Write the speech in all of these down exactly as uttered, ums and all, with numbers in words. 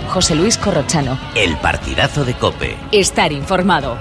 José Luis Corrochano. El partidazo de COPE. Estar informado.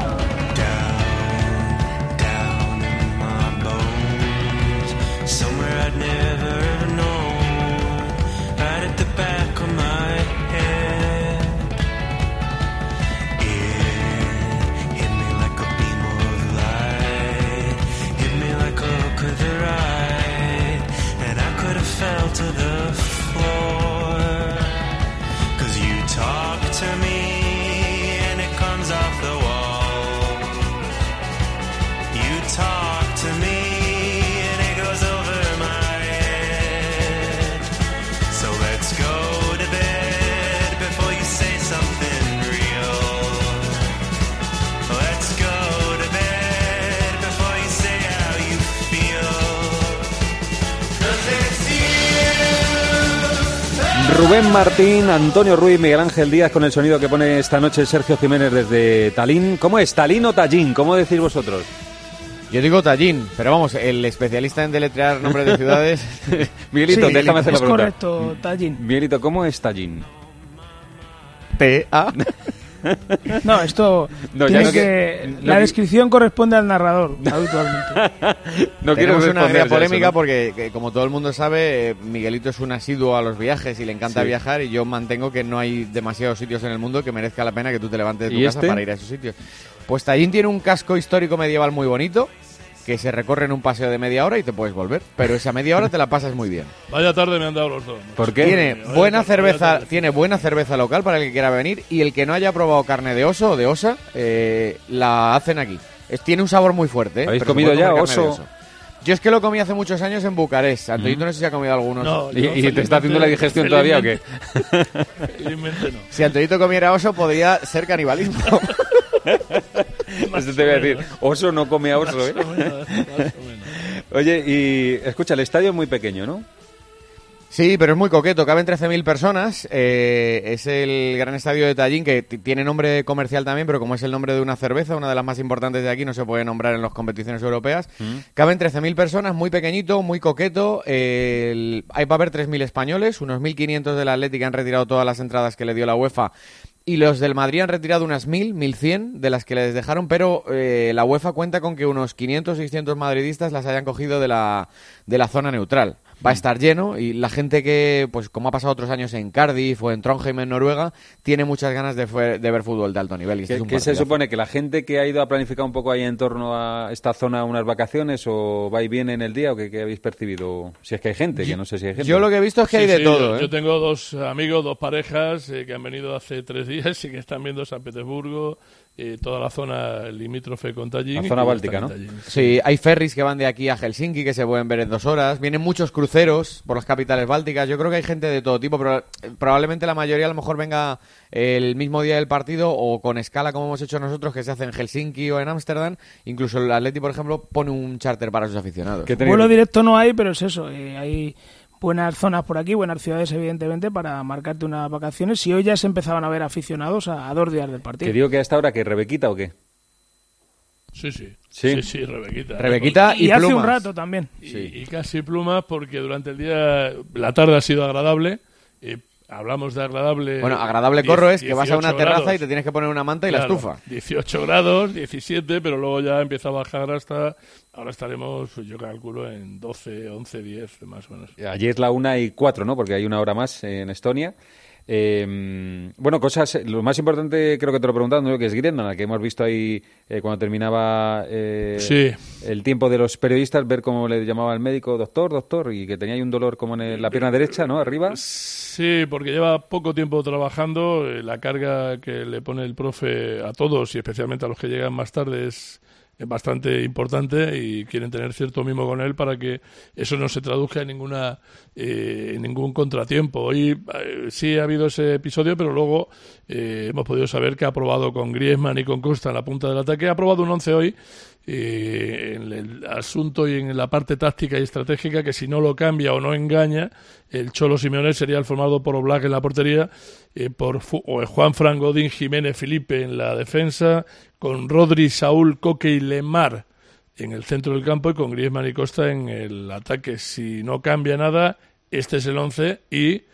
Rubén Martín, Antonio Ruiz, Miguel Ángel Díaz con el sonido que pone esta noche Sergio Jiménez desde Tallinn. ¿Cómo es? ¿Tallinn o Tallinn? ¿Cómo decís vosotros? Yo digo Tallinn, pero vamos, el especialista en deletrear nombres de ciudades... Miguelito, sí, déjame hacer la pregunta. Es correcto, Tallinn. Miguelito, ¿cómo es Tallinn? T A No, esto no, tiene no que... que no la que... descripción corresponde al narrador, habitualmente. No quiero una gran polémica, ¿no? Porque, que, como todo el mundo sabe, Miguelito es un asiduo a los viajes y le encanta sí. viajar, y yo mantengo que no hay demasiados sitios en el mundo que merezca la pena que tú te levantes de tu casa este? para ir a esos sitios. Pues Tallinn tiene un casco histórico medieval muy bonito, que se recorre en un paseo de media hora y te puedes volver, pero esa media hora te la pasas muy bien. Vaya tarde me han dado los dos. ¿Por qué? Tiene buena cerveza, tiene buena cerveza local para el que quiera venir, y el que no haya probado carne de oso o de osa, eh, la hacen aquí. Es, tiene un sabor muy fuerte. ¿eh? ¿Habéis comido ya oso? oso? Yo es que lo comí hace muchos años en Bucarest. Antonito mm. no sé si ha comido algunos. No, ¿Y, y te está haciendo la digestión todavía o qué? Felizmente no. Si Antonito comiera oso, podría ser canibalismo. Eso te voy a decir. Oso no come a oso, ¿eh? Más o menos, más o menos. Oye, y escucha, el estadio es muy pequeño, ¿no? Sí, pero es muy coqueto, caben trece mil personas, eh, es el gran estadio de Tallinn, que t- tiene nombre comercial también, pero como es el nombre de una cerveza, una de las más importantes de aquí, no se puede nombrar en las competiciones europeas. Mm. Caben trece mil personas, muy pequeñito, muy coqueto, eh, el, hay para ver tres mil españoles, unos mil quinientos del Athletic han retirado todas las entradas que le dio la UEFA, y los del Madrid han retirado unas mil, mil cien de las que les dejaron, pero eh, la UEFA cuenta con que unos quinientos, seiscientos madridistas las hayan cogido de la, de la zona neutral. Va a estar lleno, y la gente que, pues como ha pasado otros años en Cardiff o en Trondheim en Noruega, tiene muchas ganas de, fue, de ver fútbol de alto nivel. Y este ¿Qué, es un ¿qué se supone? ¿Que la gente que ha ido a planificar un poco ahí en torno a esta zona unas vacaciones, o va y viene en el día, o qué, qué habéis percibido? Si es que hay gente, que no sé si hay gente. Yo lo que he visto es que sí, hay de sí, todo. Yo, ¿eh? yo tengo dos amigos, dos parejas eh, que han venido hace tres días y que están viendo San Petersburgo, eh, toda la zona limítrofe con Tallinn. La zona báltica, ¿no? Tallinn, sí. Sí, hay ferries que van de aquí a Helsinki que se pueden ver en dos horas. Vienen muchos cruceros por las capitales bálticas. Yo creo que hay gente de todo tipo, pero probablemente la mayoría a lo mejor venga el mismo día del partido o con escala como hemos hecho nosotros, que se hace en Helsinki o en Ámsterdam. Incluso el Atleti, por ejemplo, pone un charter para sus aficionados. Vuelo directo no hay, pero es eso. Eh, hay buenas zonas por aquí, buenas ciudades, evidentemente, para marcarte unas vacaciones. Y hoy ya se empezaban a ver aficionados a, a dos días del partido. ¿Que digo que a esta hora que Rebequita o qué? Sí, sí. Sí, sí, sí, Rebequita. Rebequita y, y, y hace plumas. un rato también. Y, sí. y casi plumas, porque durante el día, la tarde ha sido agradable. Eh, hablamos de agradable. Bueno, agradable diez, corro es que vas a una terraza grados. Y te tienes que poner una manta y Claro, la estufa. dieciocho grados, diecisiete, pero luego ya empieza a bajar hasta. Ahora estaremos, yo calculo, en doce, once, diez, más o menos. Ayer es la una y cuatro, ¿no? Porque hay una hora más en Estonia. Eh, bueno, cosas, lo más importante creo que te lo preguntando, ¿no? Que es Griezmann, que hemos visto ahí eh, cuando terminaba eh, sí. el tiempo de los periodistas, ver cómo le llamaba el médico, doctor, doctor, y que tenía ahí un dolor como en el, la pierna derecha, ¿no? Arriba. Sí, porque lleva poco tiempo trabajando, eh, la carga que le pone el profe a todos y especialmente a los que llegan más tarde es es bastante importante y quieren tener cierto mimo con él para que eso no se traduzca en ninguna eh, en ningún contratiempo. Hoy eh, sí ha habido ese episodio, pero luego eh, hemos podido saber que ha probado con Griezmann y con Costa en la punta del ataque. Ha probado un once hoy eh, en el asunto y en la parte táctica y estratégica, que si no lo cambia o no engaña, el Cholo Simeone sería el formado por Oblak en la portería, eh, por Fu- o Juan Fran, Godín, Jiménez, Felipe en la defensa, con Rodri, Saúl, Coque y Lemar en el centro del campo y con Griezmann y Costa en el ataque. Si no cambia nada, este es el once y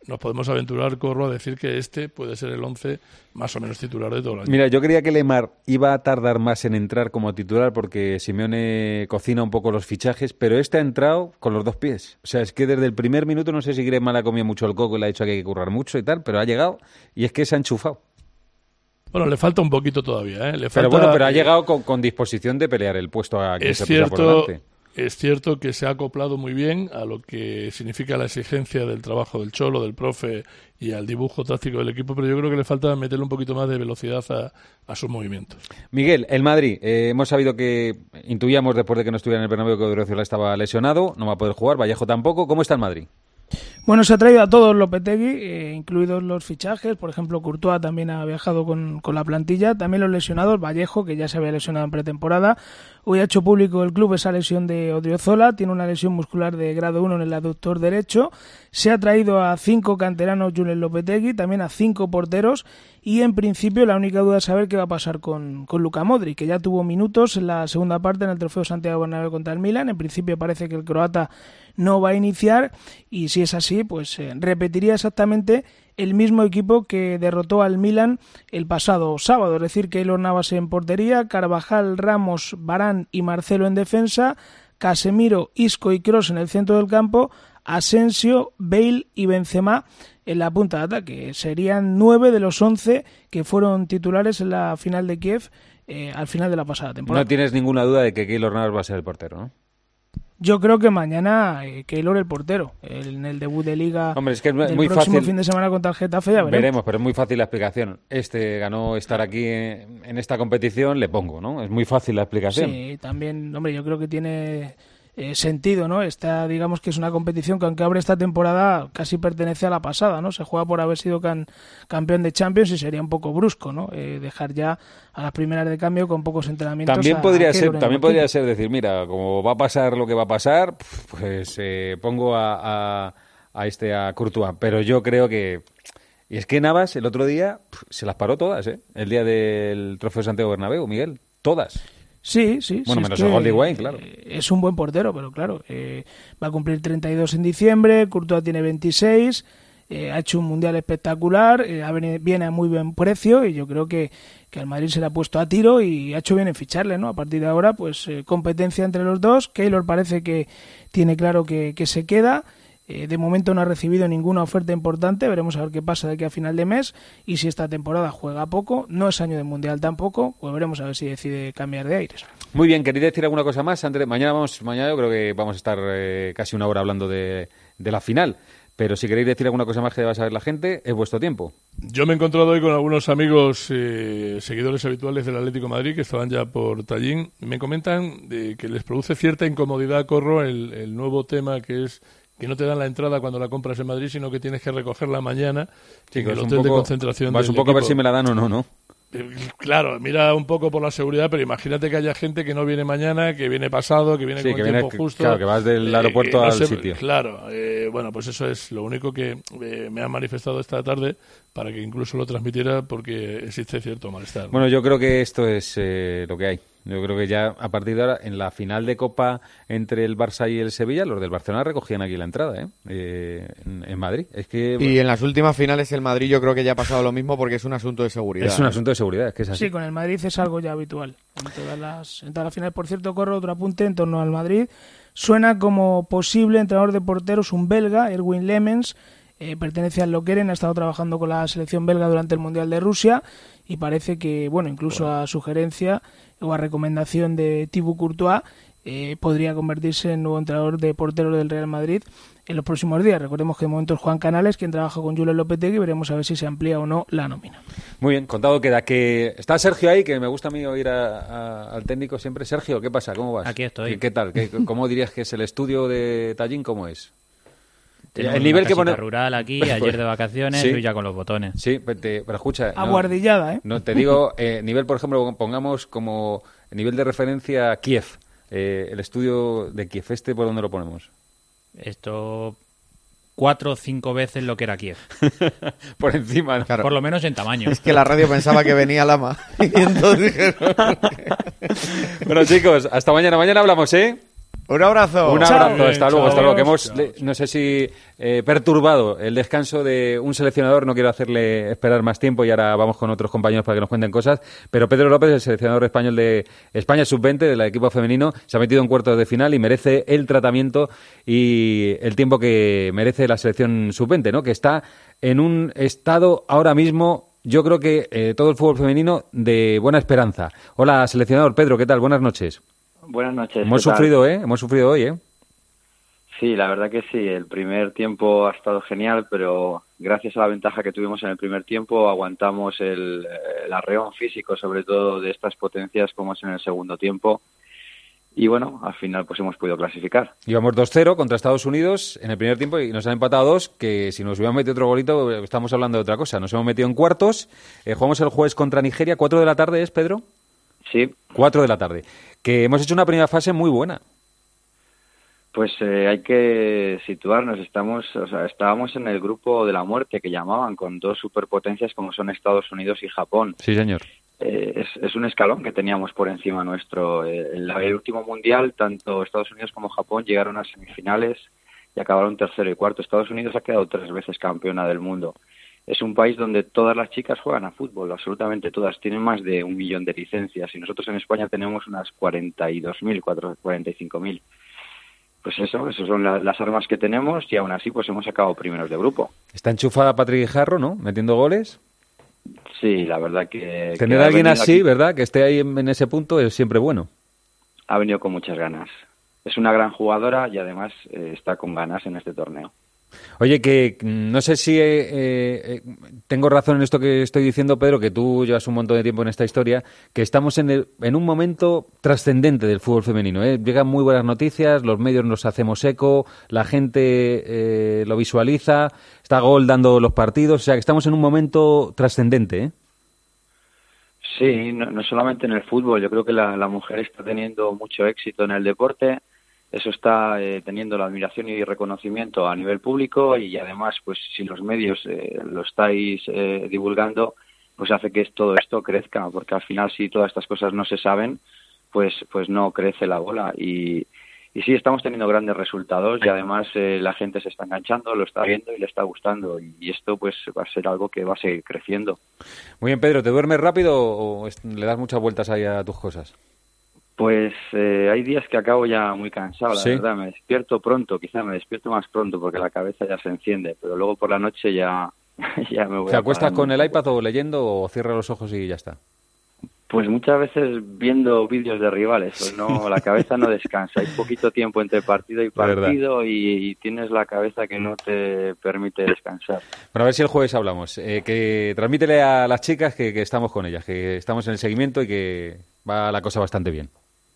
nos podemos aventurar, Corro, a decir que este puede ser el once más o menos titular de todo el año. Mira, yo creía que Lemar iba a tardar más en entrar como titular porque Simeone cocina un poco los fichajes, pero este ha entrado con los dos pies. O sea, es que desde el primer minuto, no sé si Griezmann ha comido mucho el coco y le ha dicho que hay que currar mucho y tal, pero ha llegado y es que se ha enchufado. Bueno, le falta un poquito todavía, ¿eh? Le falta, pero bueno, pero ha llegado con, con disposición de pelear el puesto a que es se cierto, pusiera por delante. Es cierto que se ha acoplado muy bien a lo que significa la exigencia del trabajo del Cholo, del profe y al dibujo táctico del equipo, pero yo creo que le falta meterle un poquito más de velocidad a, a sus movimientos. Miguel, el Madrid, eh, hemos sabido que, intuíamos después de que no estuviera en el Bernabéu que Odriozola estaba lesionado, no va a poder jugar, Vallejo tampoco. ¿Cómo está el Madrid? Bueno, se ha traído a todos Lopetegui, eh, incluidos los fichajes. Por ejemplo, Courtois también ha viajado con, con la plantilla. También los lesionados, Vallejo, que ya se había lesionado en pretemporada. Hoy ha hecho público el club esa lesión de Odriozola. Tiene una lesión muscular de grado uno en el aductor derecho. Se ha traído a cinco canteranos Julen Lopetegui, también a cinco porteros. Y en principio la única duda es saber qué va a pasar con, con Luka Modric, que ya tuvo minutos en la segunda parte en el Trofeo Santiago Bernabéu contra el Milan. En principio parece que el croata no va a iniciar y si es así, pues eh, repetiría exactamente el mismo equipo que derrotó al Milan el pasado sábado, es decir, Keylor Navas en portería, Carvajal, Ramos, Varane y Marcelo en defensa, Casemiro, Isco y Kroos en el centro del campo, Asensio, Bale y Benzema en la punta de ataque. Serían nueve de los once que fueron titulares en la final de Kiev eh, al final de la pasada temporada. No tienes ninguna duda de que Keylor Navas va a ser el portero, ¿no? Yo creo que mañana eh, Keylor el portero, el, en el debut de Liga. Hombre, es que es del muy próximo fácil. fin de semana contra el Getafe, ya veremos. Veremos, pero es muy fácil la explicación. Este ganó estar aquí en, en esta competición, le pongo, ¿no? Es muy fácil la explicación. Sí, también, hombre, yo creo que tiene eh, sentido, ¿no? Esta, digamos que es una competición que aunque abre esta temporada casi pertenece a la pasada, ¿no? Se juega por haber sido can, campeón de Champions y sería un poco brusco, ¿no? Eh, dejar ya a las primeras de cambio con pocos entrenamientos. También a, podría a ser, en también podría ser decir, mira, como va a pasar lo que va a pasar, pues eh, pongo a, a, a este a Courtois, pero yo creo que y es que Navas el otro día se las paró todas, ¿eh? El día del Trofeo Santiago Bernabéu, Miguel, todas. Sí, sí. Bueno, sí, menos es el que, gol de Higuaín, claro. Eh, es un buen portero, pero claro, eh, va a cumplir treinta y dos en diciembre, Courtois tiene veintiséis, eh, ha hecho un mundial espectacular, eh, ha venido, viene a muy buen precio y yo creo que, que al Madrid se le ha puesto a tiro y ha hecho bien en ficharle, ¿no? A partir de ahora, pues eh, competencia entre los dos. Keylor parece que tiene claro que, que se queda. Eh, de momento no ha recibido ninguna oferta importante, veremos a ver qué pasa de aquí a final de mes y si esta temporada juega poco, no es año de mundial tampoco, pues veremos a ver si decide cambiar de aires. Muy bien, ¿queréis decir alguna cosa más? Andrés, mañana vamos, mañana yo creo que vamos a estar eh, casi una hora hablando de, de la final, pero si queréis decir alguna cosa más que deba saber la gente, es vuestro tiempo. Yo me he encontrado hoy con algunos amigos eh, seguidores habituales del Atlético de Madrid que estaban ya por Tallín, me comentan de que les produce cierta incomodidad, Corro, el, el nuevo tema que es que no te dan la entrada cuando la compras en Madrid, sino que tienes que recogerla mañana sí, en el hotel de concentración. Vas un poco equipo. A ver si me la dan o no, ¿no? Claro, mira un poco por la seguridad, pero imagínate que haya gente que no viene mañana, que viene pasado, que viene sí, con que tiempo viene, justo. Claro, que vas del aeropuerto eh, no al sé, sitio. Claro, eh, bueno, pues eso es lo único que eh, me han manifestado esta tarde para que incluso lo transmitiera porque existe cierto malestar. Bueno, yo creo que esto es eh, lo que hay. Yo creo que ya a partir de ahora, en la final de Copa entre el Barça y el Sevilla, los del Barcelona recogían aquí la entrada, ¿eh? eh en, en Madrid. Es que y en las últimas finales el Madrid yo creo que ya ha pasado lo mismo porque es un asunto de seguridad. Es un ¿eh? asunto de seguridad, es que es así. Sí, con el Madrid es algo ya habitual. En todas las, en todas las finales, por cierto, corro otro apunte en torno al Madrid. Suena como posible entrenador de porteros un belga, Erwin Lemmens. Eh, pertenece al Lokeren, ha estado trabajando con la selección belga durante el Mundial de Rusia y parece que, bueno, incluso bueno. a sugerencia o a recomendación de Thibaut Courtois, eh, podría convertirse en nuevo entrenador de porteros del Real Madrid en los próximos días. Recordemos que de momento es Juan Canales quien trabaja con Julen Lopetegui y veremos a ver si se amplía o no la nómina. Muy bien, contado queda que está Sergio ahí, que me gusta a mí oír a, a, al técnico siempre. Sergio, ¿qué pasa? ¿Cómo vas? Aquí estoy. ¿Qué, qué tal? ¿Qué, ¿Cómo dirías que es el estudio de Tallín? ¿Cómo es? Tenemos el nivel que pone rural aquí, pues, ayer de vacaciones, sí, hoy ya con los botones. Sí, pero, te, pero escucha. Aguardillada, no, ¿eh? No, te digo, eh, nivel, por ejemplo, pongamos como nivel de referencia Kiev. Eh, el estudio de Kiev, ¿este por dónde lo ponemos? Esto cuatro o cinco veces lo que era Kiev. Por encima, ¿no? Claro. Por lo menos en tamaño. Es que la radio pensaba que venía Lama. Y entonces... Bueno, chicos, hasta mañana. Mañana hablamos, ¿eh? Un abrazo. Un abrazo, Chao. hasta luego, Chao. hasta luego. Que hemos, Chao. le- no sé si eh, perturbado el descanso de un seleccionador, no quiero hacerle esperar más tiempo y ahora vamos con otros compañeros para que nos cuenten cosas, pero Pedro López, el seleccionador español de España sub veinte, del equipo femenino, se ha metido en cuartos de final y merece el tratamiento y el tiempo que merece la selección sub veinte, ¿no? Que está en un estado ahora mismo, yo creo que eh, todo el fútbol femenino, de buena esperanza. Hola, seleccionador Pedro, ¿qué tal? Buenas noches. Buenas noches. Hemos ¿qué tal? sufrido, ¿eh? Hemos sufrido hoy, ¿eh? Sí, la verdad que sí. El primer tiempo ha estado genial, pero gracias a la ventaja que tuvimos en el primer tiempo aguantamos el, el arreón físico, sobre todo de estas potencias como es en el segundo tiempo. Y bueno, al final pues hemos podido clasificar. Íbamos dos cero contra Estados Unidos en el primer tiempo y nos han empatado dos, que si nos hubiéramos metido otro golito estamos hablando de otra cosa. Nos hemos metido en cuartos, eh, jugamos el jueves contra Nigeria, cuatro de la tarde, ¿es, Pedro? Sí, Cuatro de la tarde. Que hemos hecho una primera fase muy buena. pues eh, hay que situarnos. Estamos, o sea, estábamos en el grupo de la muerte que llamaban, con dos superpotencias como son Estados Unidos y Japón. Sí, señor. Eh, es, es un escalón que teníamos por encima nuestro. Eh, en la- el último mundial, tanto Estados Unidos como Japón llegaron a semifinales y acabaron tercero y cuarto. Estados Unidos ha quedado tres veces campeona del mundo. Es un país donde todas las chicas juegan a fútbol, absolutamente todas. Tienen más de un millón de licencias y nosotros en España tenemos unas cuarenta y dos mil, cuarenta y cinco mil. Pues eso, esas son la- las armas que tenemos y aún así pues hemos sacado primeros de grupo. Está enchufada Patrick Jarro, ¿no? Metiendo goles. Sí, la verdad que... que Tener ha a alguien venido así, aquí- ¿verdad? Que esté ahí en, en ese punto es siempre bueno. Ha venido con muchas ganas. Es una gran jugadora y además eh, está con ganas en este torneo. Oye, que mm, no sé si eh, eh, tengo razón en esto que estoy diciendo, Pedro, que tú llevas un montón de tiempo en esta historia, que estamos en, el- en un momento trascendente del fútbol femenino, ¿eh? Llegan muy buenas noticias, los medios nos hacemos eco, la gente eh, lo visualiza, está Gol dando los partidos, o sea que estamos en un momento trascendente, ¿eh? Sí, no, no solamente en el fútbol. Yo creo que la, la mujer está teniendo mucho éxito en el deporte. Eso está eh, teniendo la admiración y reconocimiento a nivel público y además, pues si los medios eh, lo estáis eh, divulgando, pues hace que todo esto crezca, porque al final si todas estas cosas no se saben, pues pues no crece la bola. Y, y sí, estamos teniendo grandes resultados y además eh, la gente se está enganchando, lo está viendo y le está gustando. Y, y esto pues va a ser algo que va a seguir creciendo. Muy bien, Pedro, ¿te duermes rápido o est- le das muchas vueltas ahí a tus cosas? Pues eh, hay días que acabo ya muy cansado, la ¿Sí? verdad. Me despierto pronto, quizá me despierto más pronto porque la cabeza ya se enciende, pero luego por la noche ya, ya me voy ¿Te acuestas apagando con un el poco. iPad o leyendo o cierras los ojos y ya está? Pues muchas veces viendo vídeos de rivales, pues no, la cabeza no descansa. Hay poquito tiempo entre partido y verdad. partido y, y tienes la cabeza que no te permite descansar. Bueno, a ver si el jueves hablamos. Eh, que transmítele a las chicas que, que estamos con ellas, que estamos en el seguimiento y que va la cosa bastante bien.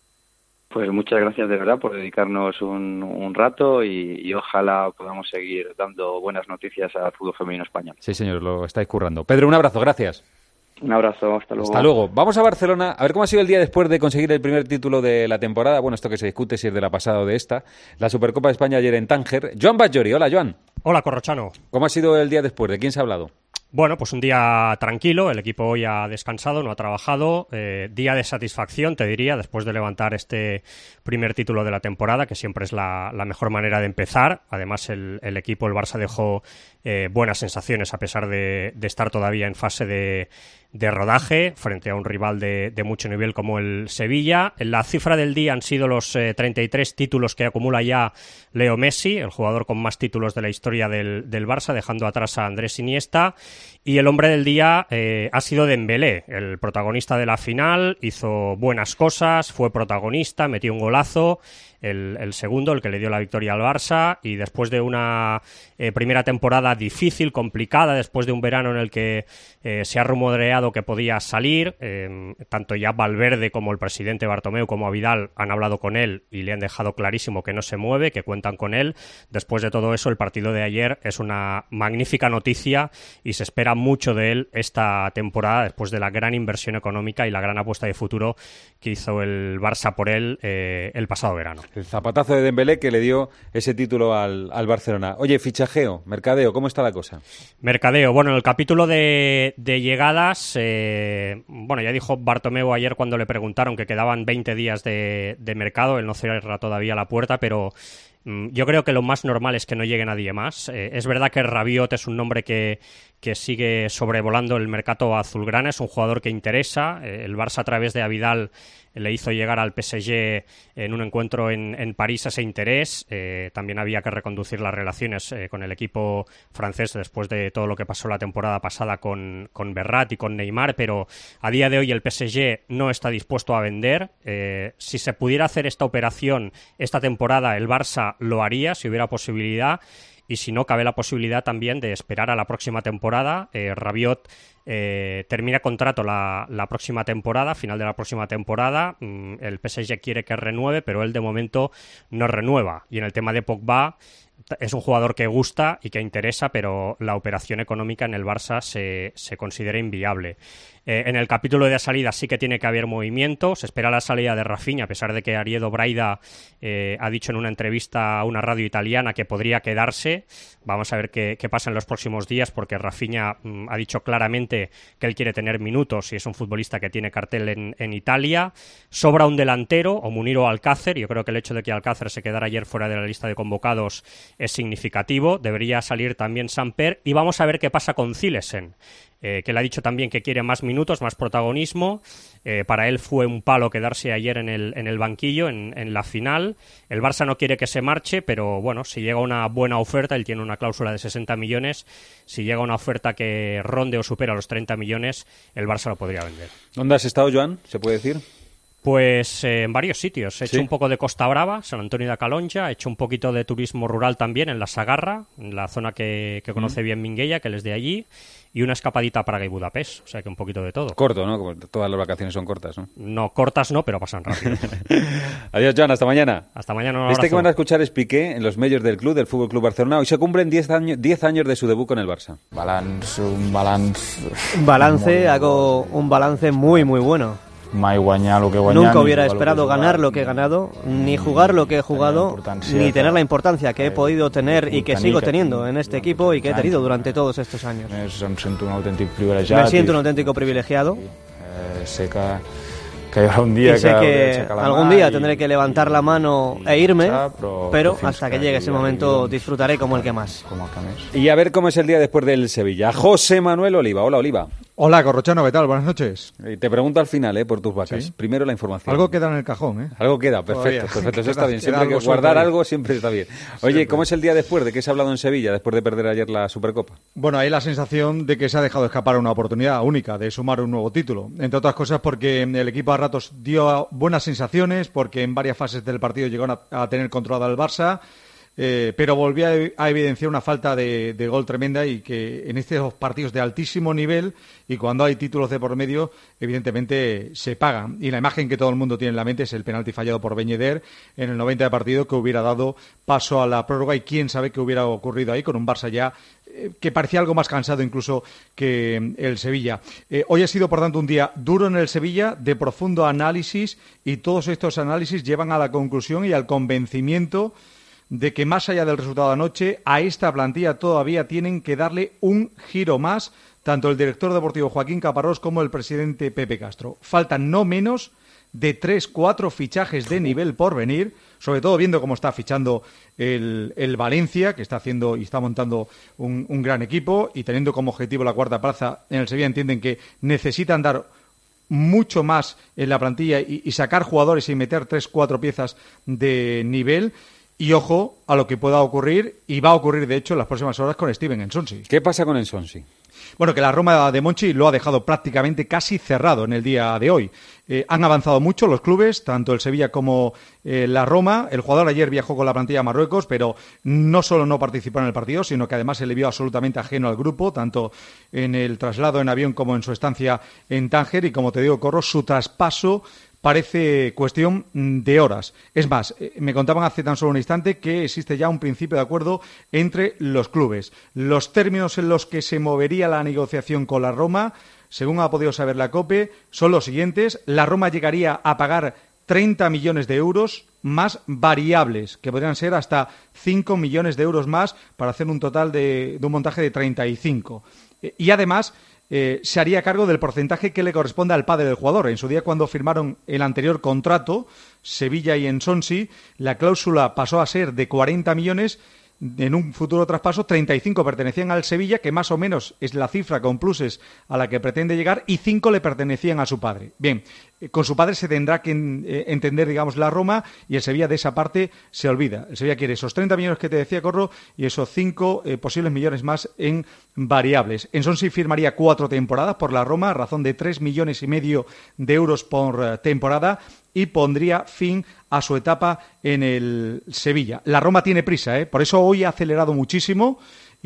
Pues muchas gracias de verdad por dedicarnos un, un rato y, y ojalá podamos seguir dando buenas noticias al fútbol femenino español. Sí, señor, lo estáis currando. Pedro, un abrazo, gracias. Un abrazo, hasta luego. Hasta luego. Vamos a Barcelona a ver cómo ha sido el día después de conseguir el primer título de la temporada. Bueno, esto que se discute si es de la pasada o de esta. La Supercopa de España ayer en Tánger. Joan Batllori, hola, Joan. Hola, Corrochano. ¿Cómo ha sido el día después? ¿De quién se ha hablado? Bueno, pues un día tranquilo, el equipo hoy ha descansado, no ha trabajado, eh, día de satisfacción, te diría, después de levantar este primer título de la temporada, que siempre es la, la mejor manera de empezar. Además, el, el equipo, el Barça, dejó eh, buenas sensaciones a pesar de, de estar todavía en fase de, de rodaje frente a un rival de, de mucho nivel como el Sevilla. La cifra del día han sido los eh, treinta y tres títulos que acumula ya Leo Messi, el jugador con más títulos de la historia del, del Barça, dejando atrás a Andrés Iniesta. Y el hombre del día eh, ha sido Dembélé, el protagonista de la final, hizo buenas cosas, fue protagonista, metió un golazo, el, el segundo, el que le dio la victoria al Barça, y después de una eh, primera temporada difícil, complicada, después de un verano en el que eh, se ha rumoreado que podía salir, eh, tanto ya Valverde como el presidente Bartomeu como a Vidal han hablado con él y le han dejado clarísimo que no se mueve, que cuentan con él. Después de todo eso, el partido de ayer es una magnífica noticia y se espera mucho de él esta temporada después de la gran inversión económica y la gran apuesta de futuro que hizo el Barça por él eh, el pasado verano. El zapatazo de Dembélé que le dio ese título al, al Barcelona. Oye, fichajeo, mercadeo, ¿cómo está la cosa? Mercadeo, bueno, en el capítulo de, de llegadas Además, eh, bueno, ya dijo Bartomeu ayer cuando le preguntaron que quedaban veinte días de, de mercado, él no cierra todavía la puerta, pero mm, yo creo que lo más normal es que no llegue nadie más. Eh, es verdad que Rabiot es un nombre que, que sigue sobrevolando el mercado azulgrana, es un jugador que interesa. Eh, el Barça, a través de Abidal, le hizo llegar al P S G en un encuentro en, en París ese interés. Eh, también había que reconducir las relaciones eh, con el equipo francés después de todo lo que pasó la temporada pasada con, con Verrat y con Neymar, pero a día de hoy el P S G no está dispuesto a vender. Eh, si se pudiera hacer esta operación esta temporada, el Barça lo haría si hubiera posibilidad. Y si no, cabe la posibilidad también de esperar a la próxima temporada. Eh, Rabiot eh, termina contrato la, la próxima temporada, final de la próxima temporada. Mm, el P S G quiere que renueve, pero él de momento no renueva. Y en el tema de Pogba, es un jugador que gusta y que interesa, pero la operación económica en el Barça se, se considera inviable. Eh, en el capítulo de salida sí que tiene que haber movimiento. Se espera la salida de Rafinha, a pesar de que Ariedo Braida eh, ha dicho en una entrevista a una radio italiana que podría quedarse. Vamos a ver qué, qué pasa en los próximos días, porque Rafinha mm, ha dicho claramente que él quiere tener minutos y es un futbolista que tiene cartel en, en Italia. Sobra un delantero, o Munir o Alcácer. Yo creo que el hecho de que Alcácer se quedara ayer fuera de la lista de convocados es significativo. Debería salir también Samper, y vamos a ver qué pasa con Zilesen. Eh, que le ha dicho también que quiere más minutos, más protagonismo. Eh, para él fue un palo quedarse ayer en el, en el banquillo, en, en la final. El Barça no quiere que se marche, pero bueno, si llega una buena oferta, él tiene una cláusula de sesenta millones, si llega una oferta que ronde o supera los treinta millones, el Barça lo podría vender. ¿Dónde has estado, Joan? ¿Se puede decir? Pues eh, en varios sitios. He ¿Sí? hecho un poco de Costa Brava, San Antonio de Calonja, he hecho un poquito de turismo rural también en la Sagarra, en la zona que, que conoce mm. bien Minguella, que él es de allí, y una escapadita a Praga y Budapest, o sea que un poquito de todo. Corto, ¿no? Como todas las vacaciones son cortas, ¿no? No, cortas no, pero pasan rápido. Adiós, Joan, hasta mañana. Hasta mañana, un Este que van a abrazo. escuchar es Piqué en los medios del club, del Fútbol Club Barcelona. Hoy se cumplen diez años, diez años de su debut con el Barça. Balance, un balance... Balance, hago un balance muy, muy bueno. Mai guanyar lo que he guanyat, Nunca hubiera ni jugar esperado lo que he ganar jugat, lo que he ganado, ni jugar lo que he jugado, ni tener la importancia que he podido tener y que sigo teniendo en este equipo y que he tenido durante todos estos años. Més em sento un autèntic privilegiat. Me siento un auténtico privilegiado. Eh, sé que, que hi haurà un dia y sé que, que algún día tendré que levantar la mano e irme, pero hasta que llegue ese momento disfrutaré como el que más. Y a ver cómo es el día después del Sevilla. José Manuel Oliva. Hola, Oliva. Hola, Corrochano, ¿qué tal? Buenas noches. Y te pregunto al final, ¿eh? Por tus vacas. ¿Sí? Primero la información. Algo queda en el cajón, ¿eh? Algo queda, perfecto, Todavía. perfecto. Eso está Queda- bien. queda Siempre hay que algo guardar suelto ahí. algo, siempre está bien. Oye, Siempre. ¿cómo es el día después? ¿De qué se ha hablado en Sevilla después de perder ayer la Supercopa? Bueno, hay la sensación de que se ha dejado escapar una oportunidad única de sumar un nuevo título. Entre otras cosas porque el equipo a ratos dio buenas sensaciones, porque en varias fases del partido llegaron a, a tener controlado al Barça, eh, pero volvió a, a evidenciar una falta de, de gol tremenda y que en estos partidos de altísimo nivel y cuando hay títulos de por medio, evidentemente se pagan. Y la imagen que todo el mundo tiene en la mente es el penalti fallado por Ben Yedder en el noventa de partido, que hubiera dado paso a la prórroga, y quién sabe qué hubiera ocurrido ahí con un Barça ya eh, que parecía algo más cansado incluso que eh, el Sevilla. Eh, hoy ha sido, por tanto, un día duro en el Sevilla, de profundo análisis, y todos estos análisis llevan a la conclusión y al convencimiento de que, más allá del resultado de anoche, a esta plantilla todavía tienen que darle un giro más, tanto el director deportivo Joaquín Caparrós como el presidente Pepe Castro. Faltan no menos de tres, cuatro fichajes de nivel por venir, sobre todo viendo cómo está fichando el, el Valencia, que está haciendo y está montando un, un gran equipo, y teniendo como objetivo la cuarta plaza en el Sevilla. Entienden que necesitan dar mucho más en la plantilla y, y sacar jugadores y meter tres, cuatro piezas de nivel. Y ojo a lo que pueda ocurrir, y va a ocurrir de hecho en las próximas horas, con Steven Ensonsi. ¿Qué pasa con Ensonsi? Bueno, que la Roma de Monchi lo ha dejado prácticamente casi cerrado en el día de hoy. Eh, han avanzado mucho los clubes, tanto el Sevilla como eh, la Roma. El jugador ayer viajó con la plantilla a Marruecos, pero no solo no participó en el partido, sino que además se le vio absolutamente ajeno al grupo, tanto en el traslado en avión como en su estancia en Tánger. Y como te digo, Corro, su traspaso parece cuestión de horas. Es más, me contaban hace tan solo un instante que existe ya un principio de acuerdo entre los clubes. Los términos en los que se movería la negociación con la Roma, según ha podido saber la COPE, son los siguientes. La Roma llegaría a pagar treinta millones de euros más variables, que podrían ser hasta cinco millones de euros más, para hacer un total de, de un montaje de treinta y cinco. Y además, eh, se haría cargo del porcentaje que le corresponde al padre del jugador. En su día, cuando firmaron el anterior contrato, Sevilla y Ensonsi, la cláusula pasó a ser de cuarenta millones. En un futuro traspaso, treinta y cinco pertenecían al Sevilla, que más o menos es la cifra con pluses a la que pretende llegar, y cinco le pertenecían a su padre. Bien, con su padre se tendrá que eh, entender, digamos, la Roma, y el Sevilla de esa parte se olvida. El Sevilla quiere esos treinta millones que te decía, Corro, y esos cinco eh, posibles millones más en variables. Ensonsi firmaría cuatro temporadas por la Roma, a razón de tres millones y medio de euros por uh, temporada, y pondría fin a su etapa en el Sevilla. La Roma tiene prisa, ¿eh? Por eso hoy ha acelerado muchísimo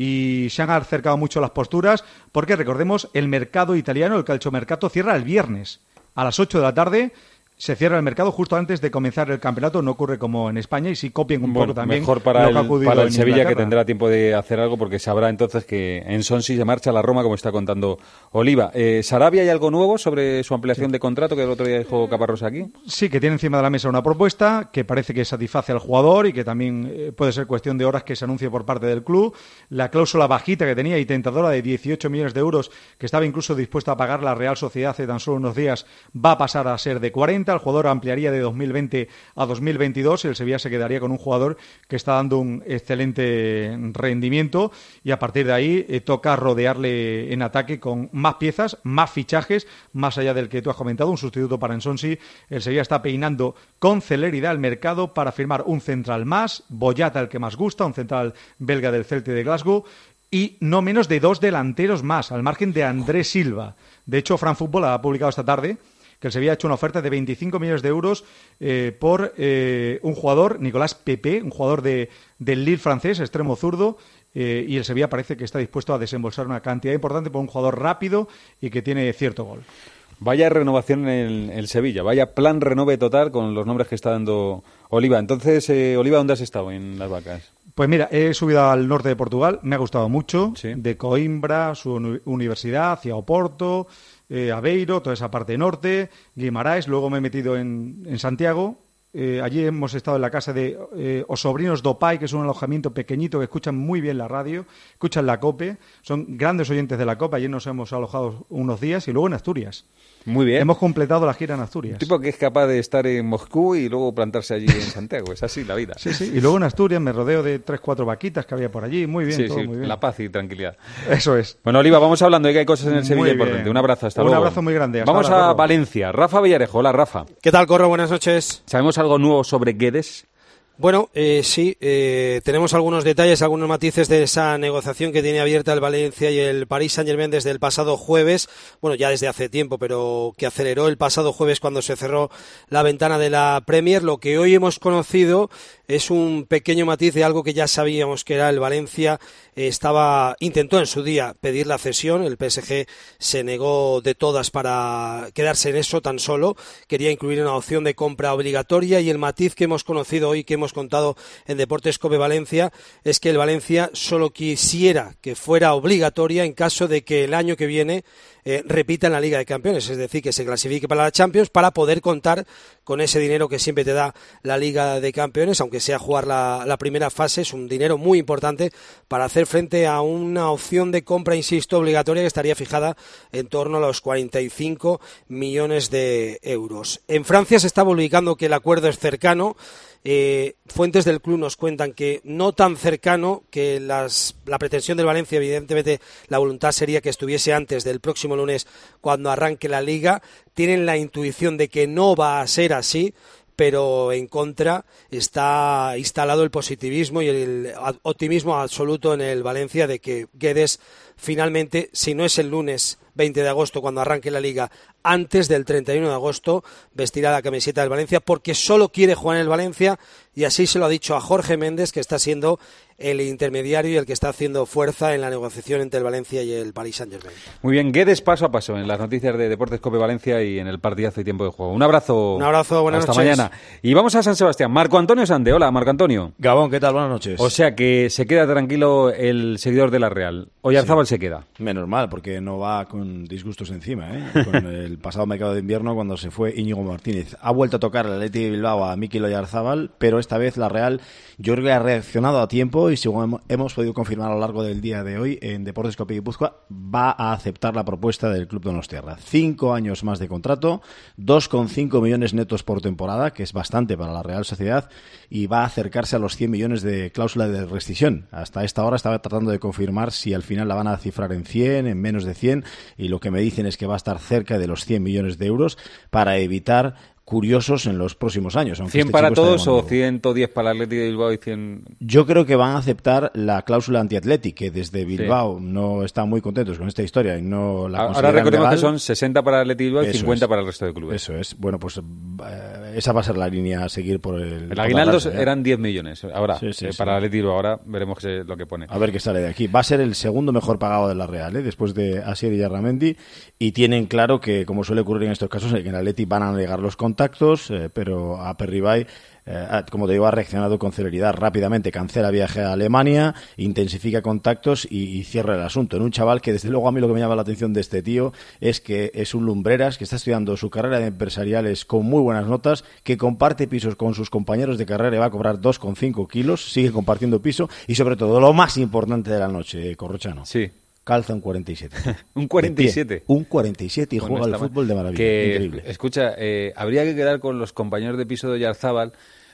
y se han acercado mucho las posturas, porque recordemos, el mercado italiano, el calciomercato, cierra el viernes a las ocho de la tarde. Se cierra el mercado justo antes de comenzar el campeonato. No ocurre como en España, y si copian un bueno, poco también. Mejor para lo el, que ha acudido para el en Sevilla, Inglaterra, que tendrá tiempo de hacer algo, porque sabrá entonces que Ensonsi se marcha a la Roma, como está contando Oliva. Eh, ¿Sarabia hay algo nuevo sobre su ampliación sí. de contrato, que el otro día dijo Caparrós aquí? Sí, que tiene encima de la mesa una propuesta que parece que satisface al jugador y que también eh, puede ser cuestión de horas que se anuncie por parte del club. La cláusula bajita que tenía y tentadora de dieciocho millones de euros, que estaba incluso dispuesta a pagar la Real Sociedad hace tan solo unos días, va a pasar a ser de cuarenta. El jugador ampliaría de dos mil veinte a dos mil veintidós. El Sevilla se quedaría con un jugador que está dando un excelente rendimiento, y a partir de ahí eh, toca rodearle en ataque con más piezas, más fichajes, más allá del que tú has comentado, un sustituto para Ensonsi. El Sevilla está peinando con celeridad el mercado para firmar un central más, Boyata el que más gusta, un central belga del Celtic de Glasgow, y no menos de dos delanteros más, al margen de Andrés Silva. De hecho, Fran Fútbol ha publicado esta tarde que el Sevilla ha hecho una oferta de veinticinco millones de euros eh, por eh, un jugador, Nicolás Pepe, un jugador de, del Lille francés, extremo zurdo, eh, y el Sevilla parece que está dispuesto a desembolsar una cantidad importante por un jugador rápido y que tiene cierto gol. Vaya renovación en el, el Sevilla, vaya plan renove total con los nombres que está dando Oliva. Entonces, eh, Oliva, ¿dónde has estado en Las Vacas? Pues mira, he subido al norte de Portugal, me ha gustado mucho, sí. de Coimbra, su uni- universidad, hacia Oporto, eh, Aveiro, toda esa parte norte, Guimarães. Luego me he metido en, en Santiago. Eh, allí hemos estado en la casa de eh, Os Sobrinos do Pai, que es un alojamiento pequeñito que escuchan muy bien la radio, escuchan la COPE, son grandes oyentes de la COPE. Allí nos hemos alojado unos días, y luego en Asturias. Muy bien. Hemos completado la gira en Asturias. Un tipo que es capaz de estar en Moscú y luego plantarse allí en Santiago. Es así la vida. Sí, sí. Y luego en Asturias me rodeo de tres, cuatro vaquitas que había por allí. Muy bien, sí, todo sí, muy bien. La paz y tranquilidad. Eso es. Bueno, Oliva, vamos hablando de que hay cosas en el Sevilla importantes. Un abrazo, hasta Un luego. Un abrazo muy grande. Hasta vamos ahora, a Corro. Valencia. Rafa Villarejo. Hola, Rafa. ¿Qué tal, Corro? Buenas noches. ¿Sabemos algo nuevo sobre Guedes? Bueno, eh, sí, eh, tenemos algunos detalles, algunos matices de esa negociación que tiene abierta el Valencia y el Paris Saint-Germain desde el pasado jueves, bueno, ya desde hace tiempo, pero que aceleró el pasado jueves cuando se cerró la ventana de la Premier. Lo que hoy hemos conocido es un pequeño matiz de algo que ya sabíamos, que era el Valencia eh, estaba intentó en su día pedir la cesión, el P S G se negó de todas para quedarse en eso tan solo, quería incluir una opción de compra obligatoria, y el matiz que hemos conocido hoy, que hemos contado en Deportes Cope Valencia, es que el Valencia solo quisiera que fuera obligatoria en caso de que el año que viene eh, repita en la Liga de Campeones, es decir, que se clasifique para la Champions, para poder contar con ese dinero que siempre te da la Liga de Campeones, aunque sea jugar la, la primera fase. Es un dinero muy importante para hacer frente a una opción de compra, insisto, obligatoria, que estaría fijada en torno a los cuarenta y cinco millones de euros. En Francia se está publicando que el acuerdo es cercano. Eh, fuentes del club nos cuentan que no tan cercano, que las, la pretensión del Valencia, evidentemente la voluntad sería que estuviese antes del próximo lunes cuando arranque la Liga. Tienen la intuición de que no va a ser así, pero en contra está instalado el positivismo y el optimismo absoluto en el Valencia de que Guedes finalmente, si no es el lunes veinte de agosto cuando arranque la Liga, antes del treinta y uno de agosto vestirá la camiseta del Valencia, porque solo quiere jugar en el Valencia, y así se lo ha dicho a Jorge Méndez, que está siendo el intermediario y el que está haciendo fuerza en la negociación entre el Valencia y el Paris Saint-Germain. Muy bien, Guedes paso a paso en las noticias de Deportes Cope Valencia y en el partidazo y tiempo de juego. Un abrazo. Un abrazo, buenas hasta noches. Hasta mañana. Y vamos a San Sebastián. Marco Antonio Sande. Hola, Marco Antonio. Gabón, ¿qué tal? Buenas noches. O sea que se queda tranquilo el seguidor de la Real. Oyarzábal sí. se queda. Menos mal, porque no va con con disgustos encima, ¿eh? Con el pasado mercado de invierno cuando se fue Íñigo Martínez. Ha vuelto a tocar el Athletic de Bilbao a Mikel Oyarzabal, pero esta vez la Real yo creo que ha reaccionado a tiempo y según hemos podido confirmar a lo largo del día de hoy en Deportes Cope Guipúzcoa, va a aceptar la propuesta del club donostiarra. Cinco años más de contrato, dos coma cinco millones netos por temporada, que es bastante para la Real Sociedad, y va a acercarse a los cien millones de cláusula de rescisión. Hasta esta hora estaba tratando de confirmar si al final la van a cifrar en cien, en menos de cien, y lo que me dicen es que va a estar cerca de los cien millones de euros para evitar curiosos en los próximos años. ¿cien este para todos o ciento diez para el Athletic de Bilbao y cien...? Yo creo que van a aceptar la cláusula anti-Athletic, que desde Bilbao sí. no están muy contentos con esta historia y no la consideran Ahora recordemos legal. Que son sesenta para el Athletic de Bilbao y cincuenta es. para el resto de clubes. Eso es. Bueno, pues eh, esa va a ser la línea a seguir por el... El aguinaldo eran diez millones. Ahora, sí, sí, eh, sí. para el Athletic de Bilbao, ahora veremos qué es lo que pone. A ver qué sale de aquí. Va a ser el segundo mejor pagado de la Real, ¿eh? Después de Asier y Yarramendi, y tienen claro que, como suele ocurrir en estos casos, que en el Athletic van a negar los contactos, eh, pero a Perribay, eh, como te digo, ha reaccionado con celeridad. Rápidamente cancela viaje a Alemania, intensifica contactos y, y cierra el asunto. En un chaval que, desde luego, a mí lo que me llama la atención de este tío es que es un lumbreras, que está estudiando su carrera de empresariales con muy buenas notas, que comparte pisos con sus compañeros de carrera y va a cobrar dos coma cinco kilos, sigue compartiendo piso y, sobre todo, lo más importante de la noche, Corrochano. Sí. Calza un cuarenta y siete. ¿Un cuarenta y siete? Un cuarenta y siete y bueno, juega al fútbol de maravilla. Que, increíble. Escucha, eh, habría que quedar con los compañeros de piso de Oyarzábal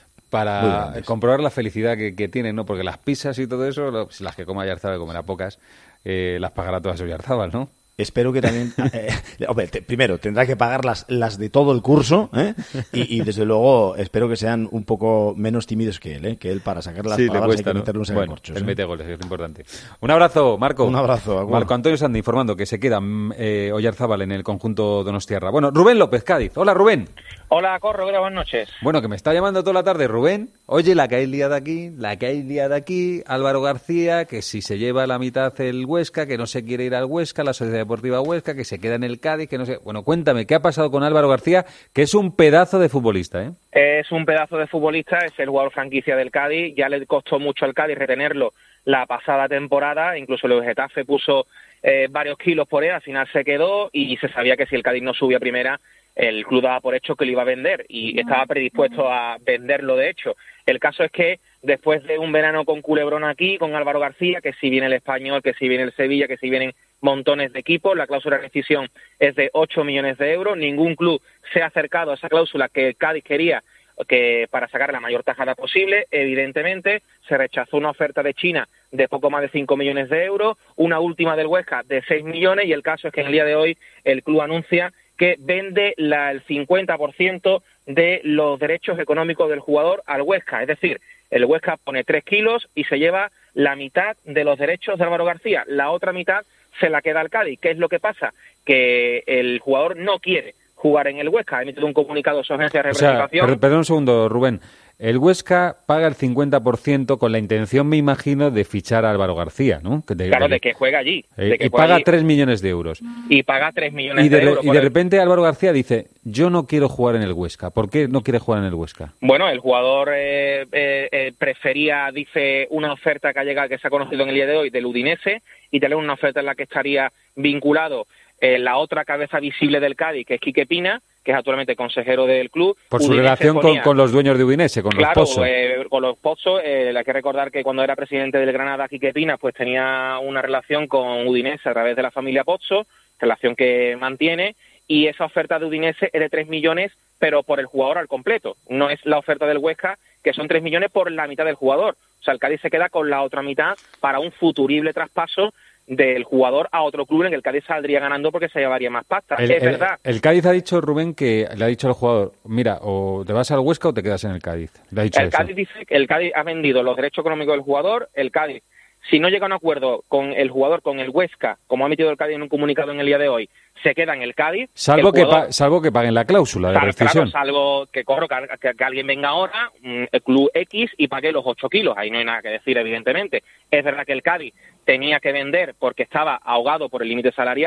para comprobar la felicidad que, que tienen, ¿no? Porque las pizzas y todo eso, lo, las que coma Oyarzábal, comerá pocas, eh, las pagará todas Oyarzábal, ¿no? Espero que también... Eh, hombre, te, primero, tendrá que pagar las, las de todo el curso, ¿eh? Y, y, desde luego, espero que sean un poco menos tímidos que él, ¿eh? Que él, para sacar las sí, palabras, cuesta, hay que ¿no? meterlos en bueno, el corcho. él ¿eh? mete goles, es importante. Un abrazo, Marco. Un abrazo. Aguanta. Marco Antonio Sandi informando que se queda eh, Oyarzábal en el conjunto donostiarra. Bueno, Rubén López, Cádiz. Hola, Rubén. Hola, Corro, buenas noches. Bueno, que me está llamando toda la tarde Rubén. Oye, la que hay liada aquí, la que hay liada aquí, Álvaro García, que si se lleva la mitad el Huesca, que no se quiere ir al Huesca, la Sociedad Deportiva Huesca, que se queda en el Cádiz, que no sé... Bueno, cuéntame, ¿qué ha pasado con Álvaro García, que es un pedazo de futbolista, eh? Es un pedazo de futbolista, es el jugador franquicia del Cádiz, ya le costó mucho al Cádiz retenerlo la pasada temporada, incluso el Getafe puso eh, varios kilos por él, al final se quedó y se sabía que si el Cádiz no subía a primera, el club daba por hecho que lo iba a vender y estaba predispuesto a venderlo de hecho. El caso es que después de un verano con culebrón aquí, con Álvaro García, que si viene el Español, que si viene el Sevilla, que si vienen montones de equipos, la cláusula de rescisión es de ocho millones de euros, ningún club se ha acercado a esa cláusula que el Cádiz quería que para sacar la mayor tajada posible. Evidentemente se rechazó una oferta de China de poco más de cinco millones de euros, una última del Huesca de seis millones y el caso es que en el día de hoy el club anuncia que vende la, el cincuenta por ciento de los derechos económicos del jugador al Huesca. Es decir, el Huesca pone tres kilos y se lleva la mitad de los derechos de Álvaro García. La otra mitad se la queda al Cádiz. ¿Qué es lo que pasa? Que el jugador no quiere jugar en el Huesca. Ha emitido un comunicado de su agencia de representación. O sea, per, perdón un segundo, Rubén. El Huesca paga el cincuenta por ciento con la intención, me imagino, de fichar a Álvaro García, ¿no? Que de, claro, de, de que juega allí. Eh, de que y juega paga allí. tres millones de euros. Y paga tres millones y de, de euros. Y de repente Álvaro García dice, yo no quiero jugar en el Huesca. ¿Por qué no quiere jugar en el Huesca? Bueno, el jugador eh, eh, eh, prefería, dice, una oferta que ha llegado, que se ha conocido en el día de hoy, del Udinese, y tener una oferta en la que estaría vinculado eh, la otra cabeza visible del Cádiz, que es Quique Pina, que es actualmente consejero del club. Por su Udinese relación ponía, con, con los dueños de Udinese, con claro, los Pozos. Eh, con los Pozos, eh, hay que recordar que cuando era presidente del Granada, Quique Pina, pues tenía una relación con Udinese a través de la familia Pozzo, relación que mantiene, y esa oferta de Udinese es de tres millones, pero por el jugador al completo. No es la oferta del Huesca, que son tres millones por la mitad del jugador. O sea, el Cádiz se queda con la otra mitad para un futurible traspaso del jugador a otro club en el Cádiz saldría ganando porque se llevaría más pasta. El, es el, verdad. El Cádiz ha dicho, Rubén, que le ha dicho al jugador, mira, o te vas al Huesca o te quedas en el Cádiz. Le ha dicho el eso. Cádiz dice que el Cádiz ha vendido los derechos económicos del jugador. El Cádiz, si no llega a un acuerdo con el jugador, con el Huesca, como ha emitido el Cádiz en un comunicado en el día de hoy, se queda en el Cádiz. Salvo, el que, jugador, pa, salvo que paguen la cláusula de sal, rescisión. Claro, salvo que, corro, que, que, que alguien venga ahora, el club X, y pague los ocho kilos. Ahí no hay nada que decir, evidentemente. Es verdad que el Cádiz tenía que vender porque estaba ahogado por el límite salarial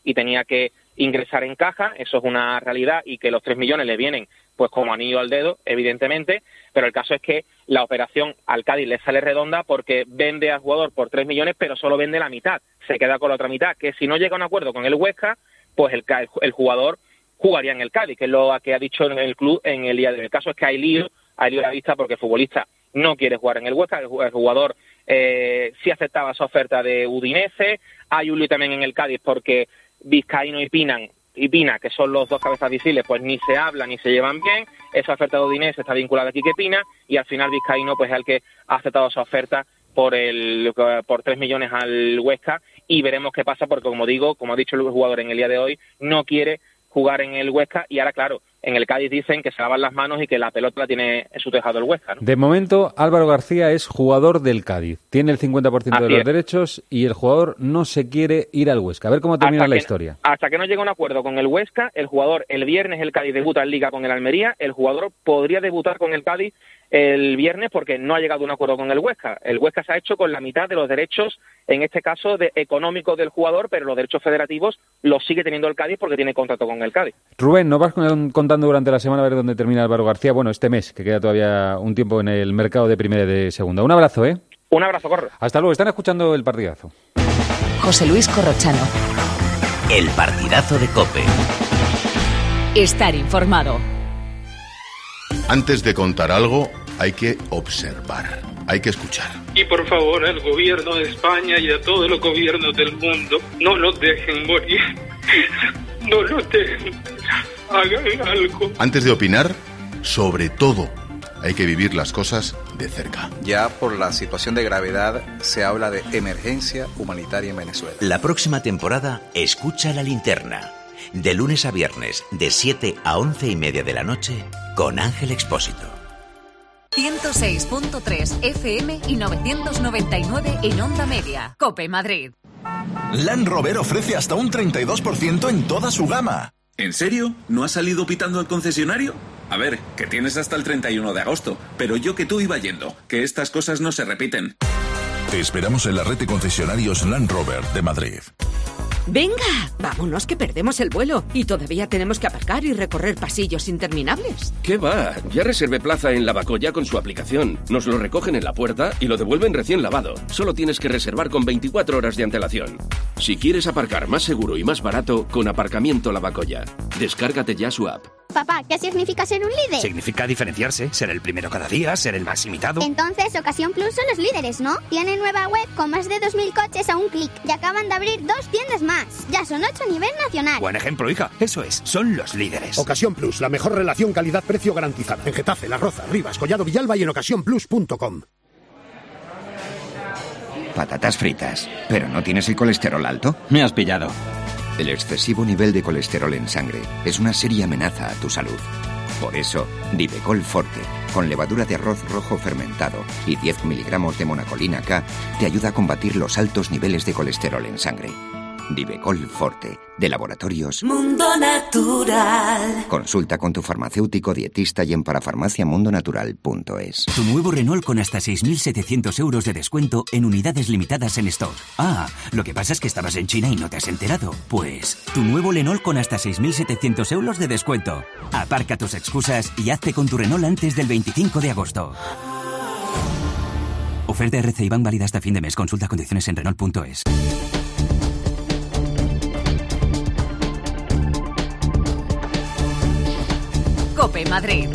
y tenía que ingresar en caja, eso es una realidad, y que los tres millones le vienen pues como anillo al dedo, evidentemente, pero el caso es que la operación al Cádiz le sale redonda porque vende al jugador por tres millones, pero solo vende la mitad, se queda con la otra mitad, que si no llega a un acuerdo con el Huesca, pues el, el jugador jugaría en el Cádiz, que es lo que ha dicho en el club en el día de hoy. El caso es que hay lío, hay lío a la vista porque el futbolista no quiere jugar en el Huesca, el jugador eh, sí aceptaba esa oferta de Udinese, hay un lío también en el Cádiz porque Vizcaíno y Pinan y Pina, que son los dos cabezas visibles, pues ni se hablan ni se llevan bien. Esa oferta de Udinese está vinculada a Quique Pina y al final Vizcaíno pues es el que ha aceptado esa oferta por el por tres millones al Huesca, y veremos qué pasa porque, como digo, como ha dicho el jugador en el día de hoy, no quiere jugar en el Huesca, y ahora claro, en el Cádiz dicen que se lavan las manos y que la pelota la tiene en su tejado el Huesca, ¿no? De momento, Álvaro García es jugador del Cádiz, tiene el cincuenta por ciento de los derechos y el jugador no se quiere ir al Huesca. A ver cómo termina la historia. Hasta que no llegue a un acuerdo con el Huesca, el jugador, el viernes el Cádiz debuta en Liga con el Almería, el jugador podría debutar con el Cádiz el viernes porque no ha llegado a un acuerdo con el Huesca. El Huesca se ha hecho con la mitad de los derechos, en este caso de económicos del jugador, pero los derechos federativos los sigue teniendo el Cádiz porque tiene contrato con el Cádiz. Rubén, nos vas contando durante la semana a ver dónde termina Álvaro García. Bueno, este mes, que queda todavía un tiempo en el mercado de primera y de segunda. Un abrazo, ¿eh? Un abrazo, Corro. Hasta luego. Están escuchando el partidazo. José Luis Corrochano. El partidazo de COPE. Estar informado. Antes de contar algo, hay que observar, hay que escuchar. Y por favor, al gobierno de España y a todos los gobiernos del mundo, no nos dejen morir. No nos dejen. Hagan algo. Antes de opinar, sobre todo, hay que vivir las cosas de cerca. Ya por la situación de gravedad se habla de emergencia humanitaria en Venezuela. La próxima temporada, escucha La Linterna. De lunes a viernes, de siete a once y media de la noche, con Ángel Expósito. ciento seis punto tres F M y novecientos noventa y nueve en Onda Media. COPE Madrid. Land Rover ofrece hasta un treinta y dos por ciento en toda su gama. ¿En serio? ¿No has salido pitando al concesionario? A ver, que tienes hasta el treinta y uno de agosto, pero yo que tú iba yendo, que estas cosas no se repiten. Te esperamos en la red de concesionarios Land Rover de Madrid. Venga, vámonos que perdemos el vuelo y todavía tenemos que aparcar y recorrer pasillos interminables. ¿Qué va? Ya reservé plaza en Lavacoya con su aplicación. Nos lo recogen en la puerta y lo devuelven recién lavado. Solo tienes que reservar con veinticuatro horas de antelación. Si quieres aparcar más seguro y más barato, con Aparcamiento Lavacoya. Descárgate ya su app. Papá, ¿qué significa ser un líder? Significa diferenciarse, ser el primero cada día, ser el más imitado. Entonces, Ocasión Plus son los líderes, ¿no? Tienen nueva web con más de dos mil coches a un clic y acaban de abrir dos tiendas más. Ya son ocho a nivel nacional. Buen ejemplo, hija. Eso es, son los líderes. Ocasión Plus, la mejor relación calidad-precio garantizada. En Getafe, Las Rozas, Rivas, Collado Villalba y en ocasión plus punto com. Patatas fritas. ¿Pero no tienes el colesterol alto? Me has pillado. El excesivo nivel de colesterol en sangre es una seria amenaza a tu salud. Por eso, Divecol Forte, con levadura de arroz rojo fermentado y diez miligramos de monacolina K, te ayuda a combatir los altos niveles de colesterol en sangre. Divecol Forte, de Laboratorios Mundo Natural. Consulta con tu farmacéutico dietista y en parafarmaciamundonatural punto es. Tu nuevo Renault con hasta seis mil setecientos euros de descuento en unidades limitadas en stock. Ah, lo que pasa es que estabas en China y no te has enterado. Pues, tu nuevo Renault con hasta seis mil setecientos euros de descuento. Aparca tus excusas y hazte con tu Renault antes del veinticinco de agosto. Oferta R C I B A N válida hasta fin de mes. Consulta condiciones en Renault punto es. COPE Madrid.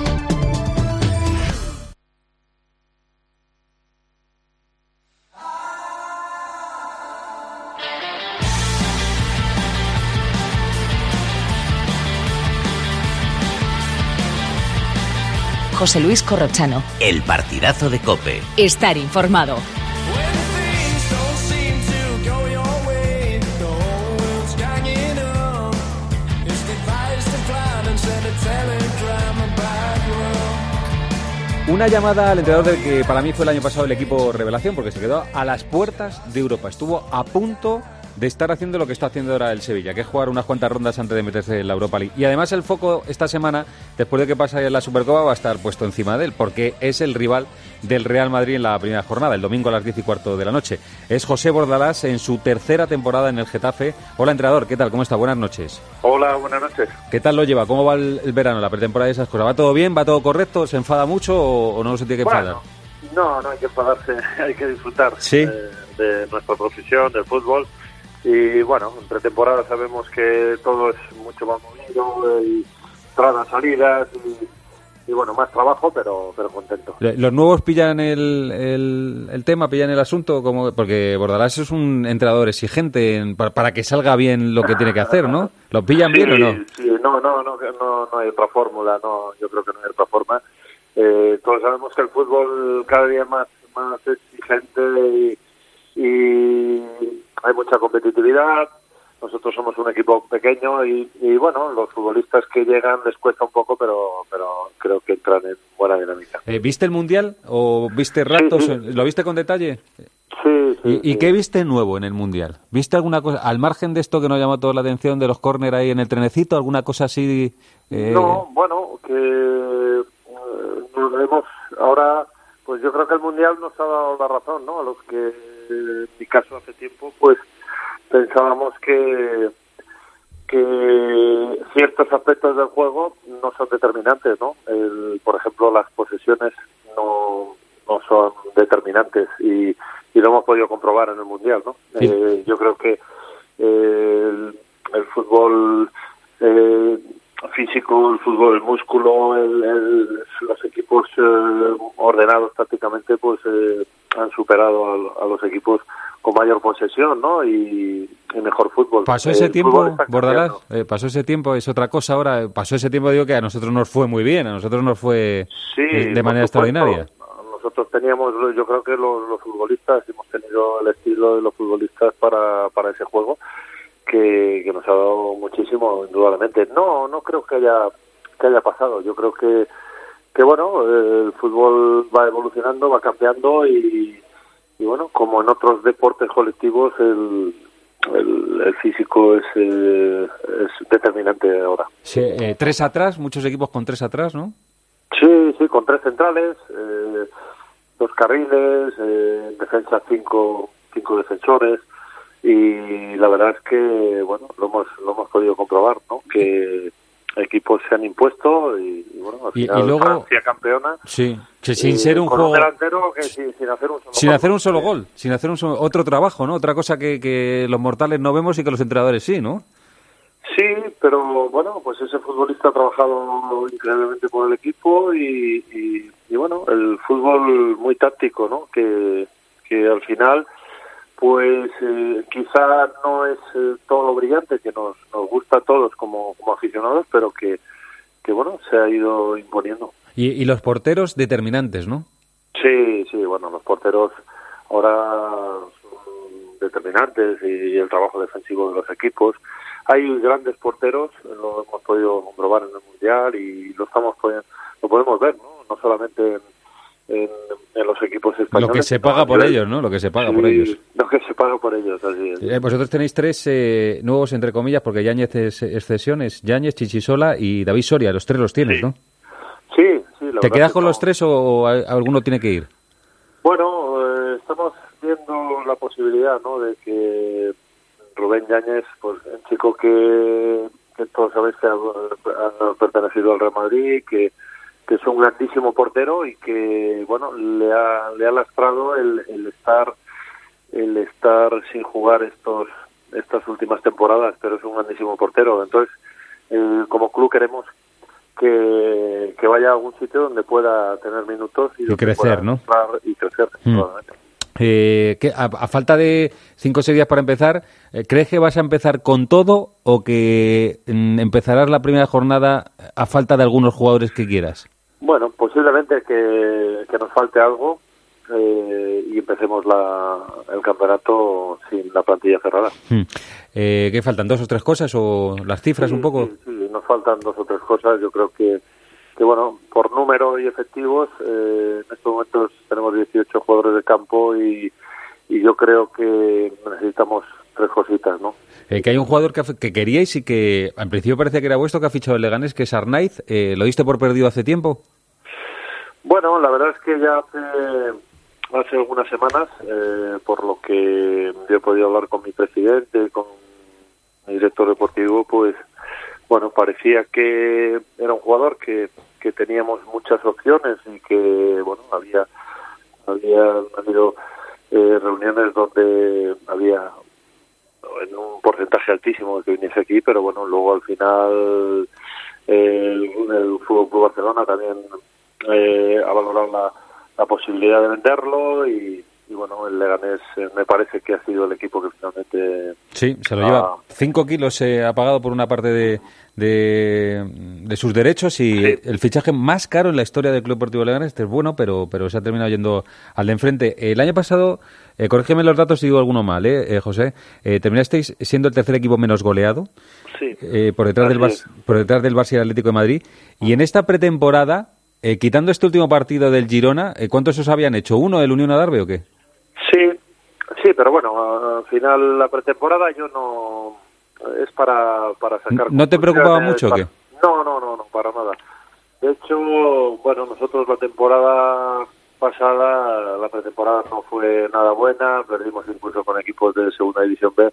José Luis Corrochano. El partidazo de COPE. Estar informado. Una llamada al entrenador del que para mí fue el año pasado el equipo revelación, porque se quedó a las puertas de Europa. Estuvo a punto de estar haciendo lo que está haciendo ahora el Sevilla, que es jugar unas cuantas rondas antes de meterse en la Europa League. Y además el foco esta semana, después de que pase la Supercopa, va a estar puesto encima de él, porque es el rival del Real Madrid en la primera jornada, el domingo a las diez y cuarto de la noche. Es José Bordalás en su tercera temporada en el Getafe. Hola, entrenador, ¿qué tal? ¿Cómo está? Buenas noches. Hola, buenas noches. ¿Qué tal lo lleva? ¿Cómo va el, el verano, la pretemporada y esas cosas? ¿Va todo bien? ¿Va todo correcto? ¿Se enfada mucho o, o no se tiene que enfadar? Bueno, no, no hay que enfadarse, hay que disfrutar ¿Sí? de, de nuestra profesión, del fútbol. Y bueno, en pretemporada sabemos que todo es mucho más movido, y entradas, salidas y, y bueno, más trabajo, pero pero contento. ¿Los nuevos pillan el, el, el tema, pillan el asunto? Como, porque Bordalás es un entrenador exigente en, para, para que salga bien lo que tiene que hacer, ¿no? ¿Lo pillan sí, bien o no? Sí, no, no, no, no, no hay otra fórmula, no, yo creo que no hay otra forma. Eh, todos sabemos que el fútbol cada día es más, más exigente y, y hay mucha competitividad. Nosotros somos un equipo pequeño y, y bueno, los futbolistas que llegan les cuesta un poco, pero pero creo que entran en buena dinámica. Eh, ¿Viste el Mundial o viste ratos? Sí, sí. ¿Lo viste con detalle? Sí, sí. ¿Y, sí. ¿Y qué viste nuevo en el Mundial? ¿Viste alguna cosa, al margen de esto que nos llamó toda la atención de los córner ahí en el trenecito, alguna cosa así? Eh... No, bueno, que eh, nos vemos ahora, pues yo creo que el Mundial nos ha dado la razón, ¿no? A los que, en mi caso, hace tiempo, pues pensábamos que que ciertos aspectos del juego no son determinantes, ¿no? El, por ejemplo, las posesiones no, no son determinantes y, y lo hemos podido comprobar en el Mundial, ¿no? Sí. Eh, yo creo que eh, el, el fútbol eh, físico, el fútbol, el músculo, el, el, los equipos eh, ordenados tácticamente, pues eh, han superado a, a los equipos con mayor posesión, ¿no? Y, y mejor fútbol. Pasó ese el tiempo, Bordalás, eh, pasó ese tiempo, es otra cosa ahora, pasó ese tiempo, digo que a nosotros nos fue muy bien, a nosotros nos fue sí, eh, de manera extraordinaria. Nosotros teníamos, yo creo que los, los futbolistas, hemos tenido el estilo de los futbolistas para, para ese juego, que, que nos ha dado muchísimo, indudablemente. No, no creo que haya, que haya pasado, yo creo que, que bueno, el fútbol va evolucionando, va cambiando y Y bueno, como en otros deportes colectivos, el, el, el físico es, eh, es determinante ahora. Sí, eh, tres atrás, muchos equipos con tres atrás, ¿no? Sí, sí, con tres centrales, eh, dos carriles, eh, defensa cinco, cinco defensores y la verdad es que, bueno, lo hemos, lo hemos podido comprobar, ¿no? Que equipos se han impuesto y, y bueno, al final y, y luego, Francia campeona. Sí, que sin eh, ser un con juego... un delantero que sin, sin hacer un solo sin gol. hacer un solo gol, sin hacer un solo... otro trabajo, ¿no? Otra cosa que, que los mortales no vemos y que los entrenadores sí, ¿no? Sí, pero bueno, pues ese futbolista ha trabajado increíblemente por el equipo y, y, y bueno, el fútbol muy táctico, ¿no? Que, que al final... pues eh, quizá no es eh, todo lo brillante que nos, nos gusta a todos como, como aficionados, pero que, que bueno, se ha ido imponiendo. Y, y los porteros determinantes, ¿no? Sí, sí, bueno, los porteros ahora son determinantes y el trabajo defensivo de los equipos. Hay grandes porteros, lo hemos podido comprobar en el Mundial y lo estamos lo podemos ver, ¿no? No solamente en En, en los equipos españoles. Lo que se paga por ellos, ¿no? Lo que se paga sí, por ellos. Lo que se paga por ellos, así es. Eh, vosotros tenéis tres eh, nuevos, entre comillas, porque Yáñez es excesiones, Yáñez, Chichisola y David Soria, los tres los tienes, sí. ¿no? Sí, sí. La ¿Te quedas con no. los tres o, o alguno tiene que ir? Bueno, eh, estamos viendo la posibilidad, ¿no? De que Rubén Yáñez, pues un chico que, que todos sabéis que ha, ha pertenecido al Real Madrid, que que es un grandísimo portero y que bueno le ha le ha lastrado el, el estar el estar sin jugar estos estas últimas temporadas, pero es un grandísimo portero. Entonces eh, como club queremos que, que vaya a algún sitio donde pueda tener minutos y, y crecer, ¿no? Y crecer. Mm. Eh, que a, a falta de cinco o seis días para empezar, eh, ¿crees que vas a empezar con todo o que mm, empezarás la primera jornada a falta de algunos jugadores que quieras? Bueno, posiblemente que, que nos falte algo eh, y empecemos la, el campeonato sin la plantilla cerrada. Hmm. Eh, ¿Qué faltan? ¿Dos o tres cosas o las cifras sí, un poco? Sí, sí, nos faltan dos o tres cosas. Yo creo que, que bueno, por número y efectivos, eh, en estos momentos tenemos dieciocho jugadores de campo y, y yo creo que necesitamos tres cositas, ¿no? Eh, que hay un jugador que, que queríais y que en principio parece que era vuestro, que ha fichado el Leganés, que es Arnaiz. Eh, ¿Lo diste por perdido hace tiempo? Bueno, la verdad es que ya hace, hace algunas semanas, eh, por lo que yo he podido hablar con mi presidente, con mi director deportivo, pues bueno, parecía que era un jugador que, que teníamos muchas opciones y que bueno, había había habido eh, reuniones donde había en un porcentaje altísimo que viniese aquí, pero bueno, luego al final eh, el, el Fútbol Club Barcelona también eh, ha valorado la, la posibilidad de venderlo y, y bueno, el Leganés eh, me parece que ha sido el equipo que finalmente... Sí, se lo lleva. Cinco kilos se ha pagado por una parte de, de, de sus derechos y sí. El fichaje más caro en la historia del Club Deportivo Leganés. Este es bueno, pero, pero se ha terminado yendo al de enfrente. El año pasado, eh, corrígeme los datos si digo alguno mal, eh, eh José, eh, terminasteis siendo el tercer equipo menos goleado, sí. eh, por, detrás del Bar- por detrás del Barça y el Atlético de Madrid. Y en esta pretemporada, eh, quitando este último partido del Girona, eh, ¿cuántos os habían hecho? ¿Uno, el Unión Adarve o qué? Sí, sí, pero bueno, al final la pretemporada yo no... es para, para sacar... ¿No te preocupaba mucho o qué? No, no, no, no, para nada. De hecho, bueno, nosotros la temporada pasada, la pretemporada no fue nada buena, perdimos incluso con equipos de Segunda División B,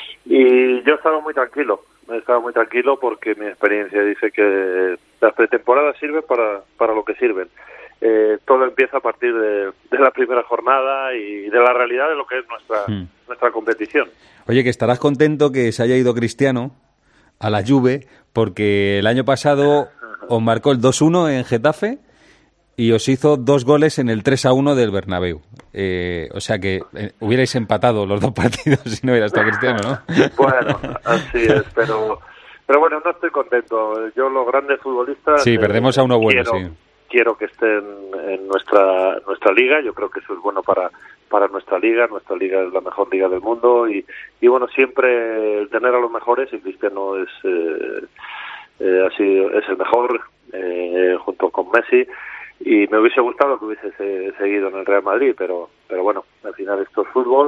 y yo estaba muy tranquilo, estaba muy tranquilo porque mi experiencia dice que las pretemporadas sirven para, para lo que sirven. Eh, todo empieza a partir de, de la primera jornada y de la realidad de lo que es nuestra, hmm. nuestra competición. Oye, que estarás contento que se haya ido Cristiano a la Juve, porque el año pasado os marcó el dos uno en Getafe y os hizo dos goles en el tres a uno del Bernabéu. Eh, o sea que eh, hubierais empatado los dos partidos si no hubiera estado Cristiano, ¿no? Bueno, así es, pero, pero bueno, no estoy contento. Yo, los grandes futbolistas... Sí, perdemos eh, a uno bueno, quiero, sí. Quiero que estén en nuestra nuestra liga. Yo creo que eso es bueno para para nuestra liga. Nuestra liga es la mejor liga del mundo y, y bueno, siempre el tener a los mejores, y Cristiano es eh, eh, así es el mejor eh, junto con Messi, y me hubiese gustado que hubiese se, seguido en el Real Madrid, pero pero bueno, al final esto es fútbol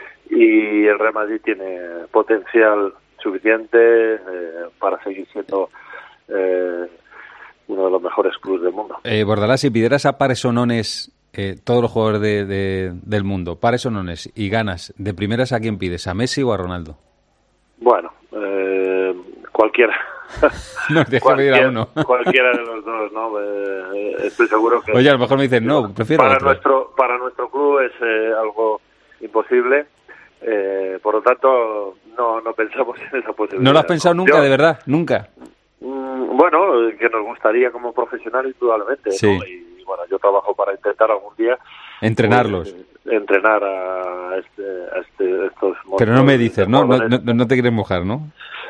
y el Real Madrid tiene potencial suficiente eh, para seguir siendo eh, uno de los mejores clubes del mundo. Eh, Bordalás, si pidieras a pares o nones eh, todos los jugadores de, de, del mundo, pares o nones, y ganas, de primeras, ¿a quién pides? ¿A Messi o a Ronaldo? Bueno, eh, cualquiera. No, deja pedir a uno. Cualquiera de los dos, ¿no? Eh, estoy seguro que... Oye, a lo mejor me dicen, no, prefiero para otro. nuestro Para nuestro club es eh, algo imposible, eh, por lo tanto, no, no pensamos en esa posibilidad. ¿No lo has pensado nunca, Yo, de verdad? ¿Nunca? Bueno, que nos gustaría como profesional indudablemente, sí. ¿no? Y bueno, yo trabajo para intentar algún día entrenarlos, pues, entrenar a, este, a este, estos. Pero no me dices, ¿no? No, no, no te quieres mojar, ¿no?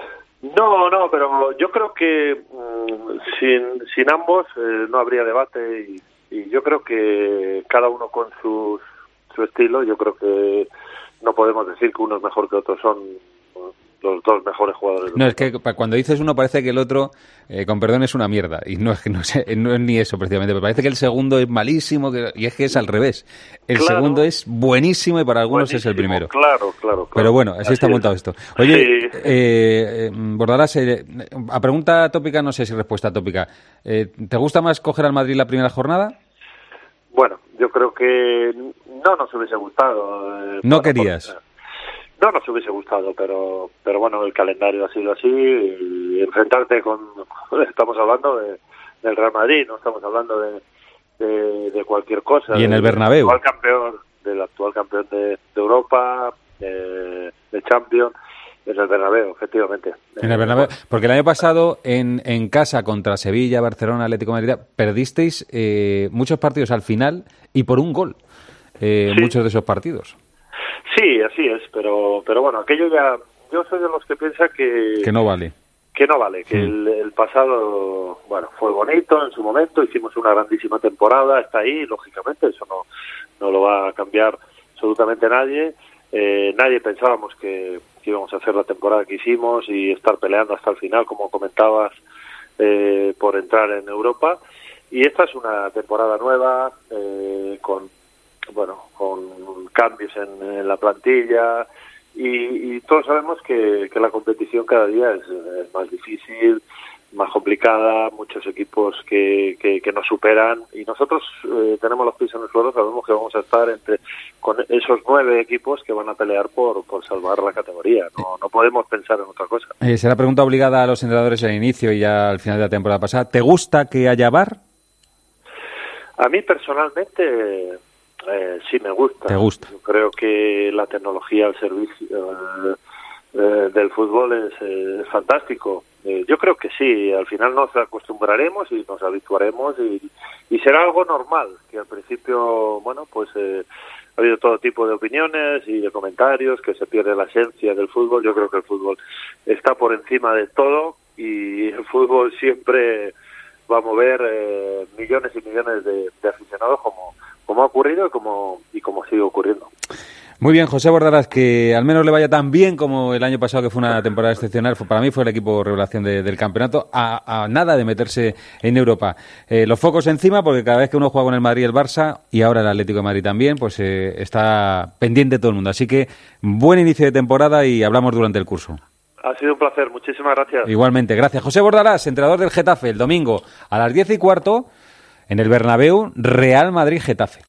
No, no, pero yo creo que mmm, sin sin ambos eh, no habría debate y, y yo creo que cada uno con sus, su estilo. Yo creo que no podemos decir que uno es mejor que otro, son los dos mejores jugadores. No, es que cuando dices uno parece que el otro, eh, con perdón, es una mierda. Y no es que no, sé, no es ni eso precisamente. Pero parece que el segundo es malísimo que, y es que es al revés. El claro. segundo es buenísimo y para algunos buenísimo, es el primero. Claro, claro, claro. Pero bueno, así, así está es. montado esto. Oye, sí. eh, Bordalás, eh, a pregunta tópica, no sé si respuesta tópica. Eh, ¿Te gusta más coger al Madrid la primera jornada? Bueno, yo creo que no nos hubiese gustado. Eh, ¿No querías? Por, No nos hubiese gustado, pero pero bueno, el calendario ha sido así y enfrentarte con... Estamos hablando de, del Real Madrid, no estamos hablando de, de, de cualquier cosa. Y en el Bernabéu. Del actual campeón, del actual campeón de, de Europa, de, de Champions, en el Bernabéu, efectivamente. En el Bernabéu, porque el año pasado en, en casa contra Sevilla, Barcelona, Atlético de Madrid, perdisteis eh, muchos partidos al final y por un gol, eh, sí. muchos de esos partidos. Sí, así es, pero pero bueno, aquello ya... Yo soy de los que piensa que... Que no vale. Que no vale, que mm. el, el pasado, bueno, fue bonito en su momento, hicimos una grandísima temporada, está ahí, lógicamente, eso no, no lo va a cambiar absolutamente nadie. Eh, nadie pensábamos que, que íbamos a hacer la temporada que hicimos y estar peleando hasta el final, como comentabas, eh, por entrar en Europa. Y esta es una temporada nueva, eh, con... bueno, con cambios en, en la plantilla y, y todos sabemos que, que la competición cada día es, es más difícil, más complicada, muchos equipos que, que, que nos superan y nosotros eh, tenemos los pies en el suelo, sabemos que vamos a estar entre con esos nueve equipos que van a pelear por, por salvar la categoría, no, no podemos pensar en otra cosa. Eh, será pregunta obligada a los entrenadores al inicio y ya al final de la temporada pasada. ¿Te gusta que haya V A R? A mí personalmente eh, sí me gusta. ¿Te gusta? Yo creo que la tecnología al servicio eh, eh, del fútbol es, eh, es fantástico. Eh, yo creo que sí, al final nos acostumbraremos y nos habituaremos y, y será algo normal, que al principio, bueno, pues eh, ha habido todo tipo de opiniones y de comentarios, que se pierde la esencia del fútbol. Yo creo que el fútbol está por encima de todo y el fútbol siempre va a mover eh, millones y millones de, de aficionados como, como ha ocurrido y como, y como sigue ocurriendo. Muy bien, José Bordalas, que al menos le vaya tan bien como el año pasado, que fue una temporada excepcional. Para mí fue el equipo revelación de, del campeonato, a, a nada de meterse en Europa. Eh, los focos encima, porque cada vez que uno juega con el Madrid y el Barça, y ahora el Atlético de Madrid también, pues eh, está pendiente todo el mundo. Así que buen inicio de temporada y hablamos durante el curso. Ha sido un placer, muchísimas gracias. Igualmente, gracias. José Bordalas, entrenador del Getafe, el domingo a las diez y cuarto en el Bernabéu, Real Madrid-Getafe.